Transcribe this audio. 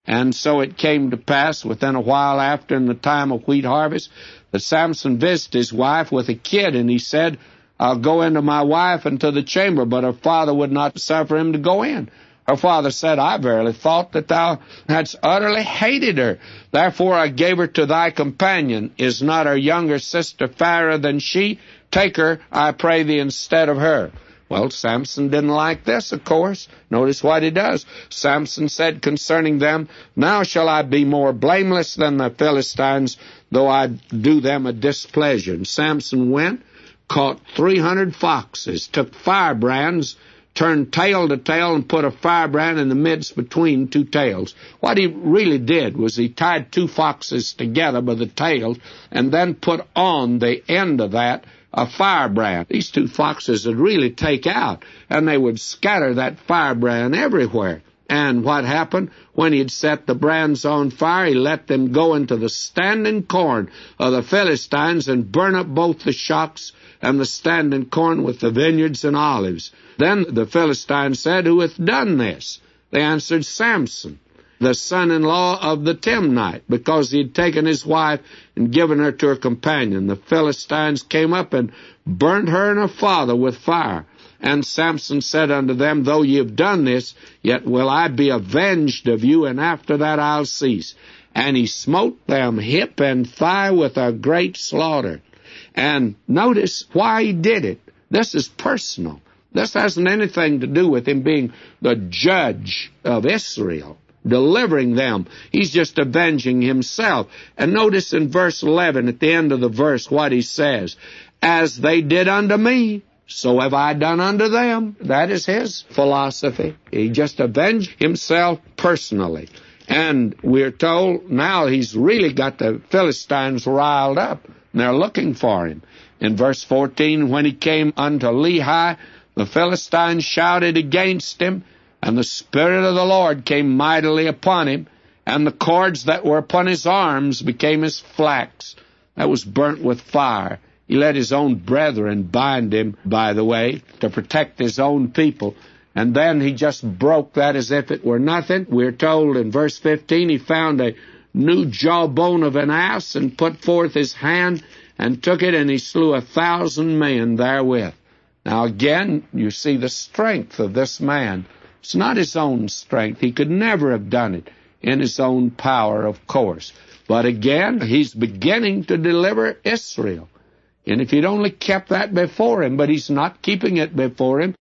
And so it came to pass within a while after, in the time of wheat harvest, that Samson visited his wife with a kid, and he said, I'll go into my wife into the chamber, but her father would not suffer him to go in. Her father said, I verily thought that thou hadst utterly hated her. Therefore I gave her to thy companion. Is not her younger sister fairer than she? Take her, I pray thee, instead of her. Well, Samson didn't like this, of course. Notice what he does. Samson said concerning them, Now shall I be more blameless than the Philistines, though I do them a displeasure. And Samson went, caught 300 foxes, took firebrands, turned tail to tail, and put a firebrand in the midst between two tails. What he really did was he tied 2 foxes together by the tails, and then put on the end of that a firebrand. These 2 foxes would really take out, and they would scatter that firebrand everywhere. And what happened? When he'd set the brands on fire, he let them go into the standing corn of the Philistines and burn up both the shocks and the standing corn with the vineyards and olives. Then the Philistines said, Who hath done this? They answered, Samson, the son-in-law of the Timnite, because he had taken his wife and given her to her companion. The Philistines came up and burnt her and her father with fire. And Samson said unto them, Though ye have done this, yet will I be avenged of you, and after that I'll cease. And he smote them hip and thigh with a great slaughter. And notice why he did it. This is personal. This hasn't anything to do with him being the judge of Israel, delivering them. He's just avenging himself. And notice in verse 11, at the end of the verse, what he says, As they did unto me, so have I done unto them. That is his philosophy. He just avenged himself personally. And we're told now he's really got the Philistines riled up, and they're looking for him. In verse 14, when he came unto Lehi, the Philistines shouted against him, and the Spirit of the Lord came mightily upon him, and the cords that were upon his arms became as flax that was burnt with fire. He let his own brethren bind him, by the way, to protect his own people. And then he just broke that as if it were nothing. We're told in verse 15, he found a new jawbone of an ass and put forth his hand and took it, and he slew 1,000 men therewith. Now again, you see the strength of this man. It's not his own strength. He could never have done it in his own power, of course. But again, he's beginning to deliver Israel. And if he'd only kept that before him, but he's not keeping it before him,